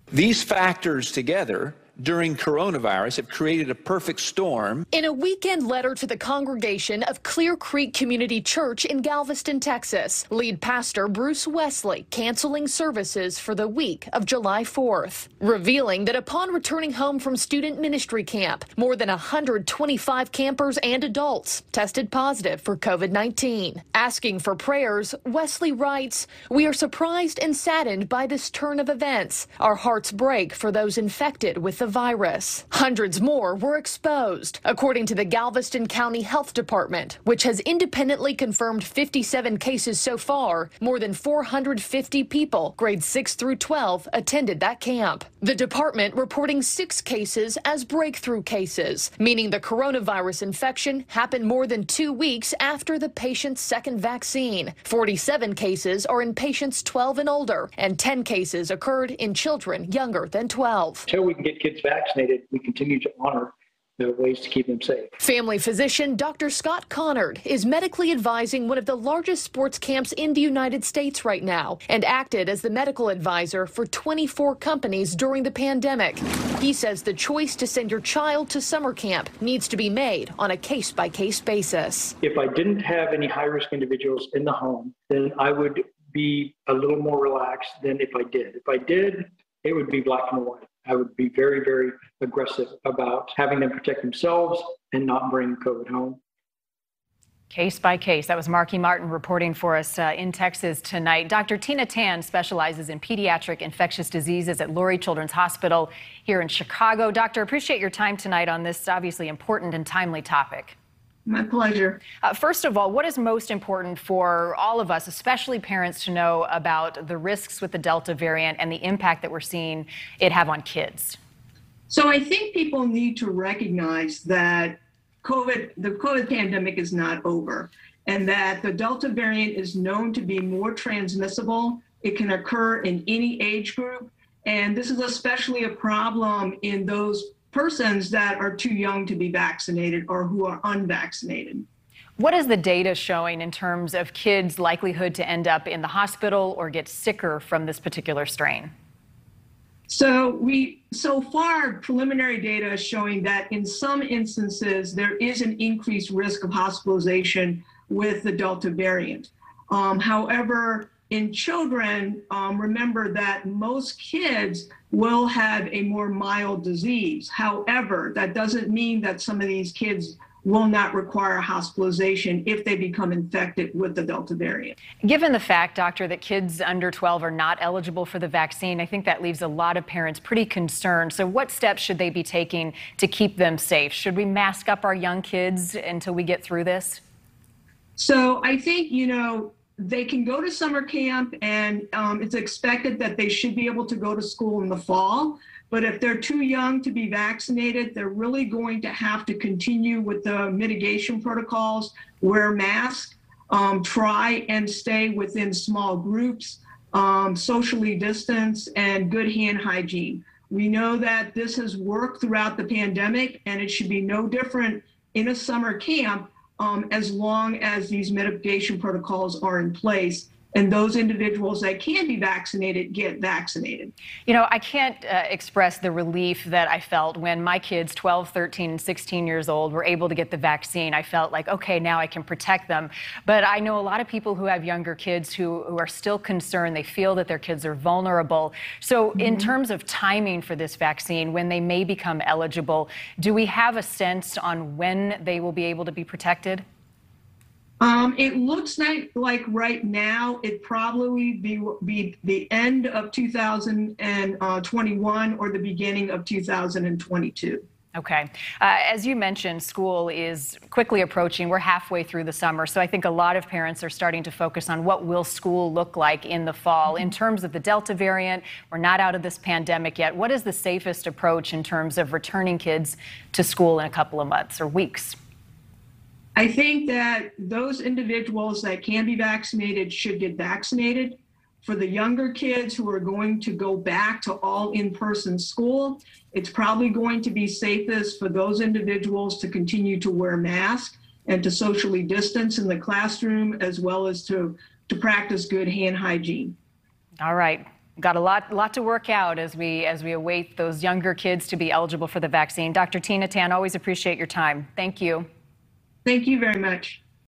These factors together during coronavirus have created a perfect storm. In a weekend letter to the congregation of Clear Creek Community Church in Galveston, Texas, lead pastor Bruce Wesley canceling services for the week of July 4th, revealing that upon returning home from student ministry camp, more than 125 campers and adults tested positive for COVID-19. Asking for prayers, Wesley writes, "We are surprised and saddened by this turn of events. Our hearts break for those infected with the virus." Hundreds more were exposed, according to the Galveston County Health Department, which has independently confirmed 57 cases so far. More than 450 people, grades 6 through 12, attended that camp. The department reporting 6 cases as breakthrough cases, meaning the coronavirus infection happened more than 2 weeks after the patient's second vaccine. 47 cases are in patients 12 and older, and 10 cases occurred in children younger than 12. Until we can get kids vaccinated, we continue to honor the ways to keep them safe. Family physician Dr. Scott Connard is medically advising one of the largest sports camps in the United States right now and acted as the medical advisor for 24 companies during the pandemic. He says the choice to send your child to summer camp needs to be made on a case-by-case basis. If I didn't have any high-risk individuals in the home, then I would be a little more relaxed than if I did. If I did, it would be black and white. I would be very, very aggressive about having them protect themselves and not bring COVID home. Case by case. That was Marky Martin reporting for us in Texas tonight. Dr. Tina Tan specializes in pediatric infectious diseases at Lurie Children's Hospital here in Chicago. Doctor, appreciate your time tonight on this obviously important and timely topic. My pleasure. First of all, what is most important for all of us, especially parents, to know about the risks with the Delta variant and the impact that we're seeing it have on kids? So I think people need to recognize that the COVID pandemic is not over, and that the Delta variant is known to be more transmissible. It can occur in any age group, and this is especially a problem in those persons that are too young to be vaccinated or who are unvaccinated. What is the data showing in terms of kids' likelihood to end up in the hospital or get sicker from this particular strain? So far, preliminary data is showing that in some instances, there is an increased risk of hospitalization with the Delta variant. However, in children, remember that most kids will have a more mild disease. However, that doesn't mean that some of these kids will not require hospitalization if they become infected with the Delta variant. Given the fact, doctor, that kids under 12 are not eligible for the vaccine, I think that leaves a lot of parents pretty concerned. So what steps should they be taking to keep them safe? Should we mask up our young kids until we get through this? So I think, they can go to summer camp, and it's expected that they should be able to go to school in the fall. But if they're too young to be vaccinated, they're really going to have to continue with the mitigation protocols, wear masks, try and stay within small groups, socially distance, and good hand hygiene. We know that this has worked throughout the pandemic, and it should be no different in a summer camp as long as these mitigation protocols are in place and those individuals that can be vaccinated get vaccinated. I can't express the relief that I felt when my kids, 12, 13, and 16 years old, were able to get the vaccine. I felt like, okay, now I can protect them. But I know a lot of people who have younger kids who are still concerned. They feel that their kids are vulnerable. So in terms of timing for this vaccine, when they may become eligible, do we have a sense on when they will be able to be protected? It looks like right now it probably be the end of 2021 or the beginning of 2022. Okay. As you mentioned, school is quickly approaching. We're halfway through the summer, so I think a lot of parents are starting to focus on what will school look like in the fall. In terms of the Delta variant, we're not out of this pandemic yet. What is the safest approach in terms of returning kids to school in a couple of months or weeks? I think that those individuals that can be vaccinated should get vaccinated. For the younger kids who are going to go back to all in-person school, it's probably going to be safest for those individuals to continue to wear masks and to socially distance in the classroom, as well as to practice good hand hygiene. All right. Got a lot to work out as we await those younger kids to be eligible for the vaccine. Dr. Tina Tan, always appreciate your time. Thank you. Thank you very much.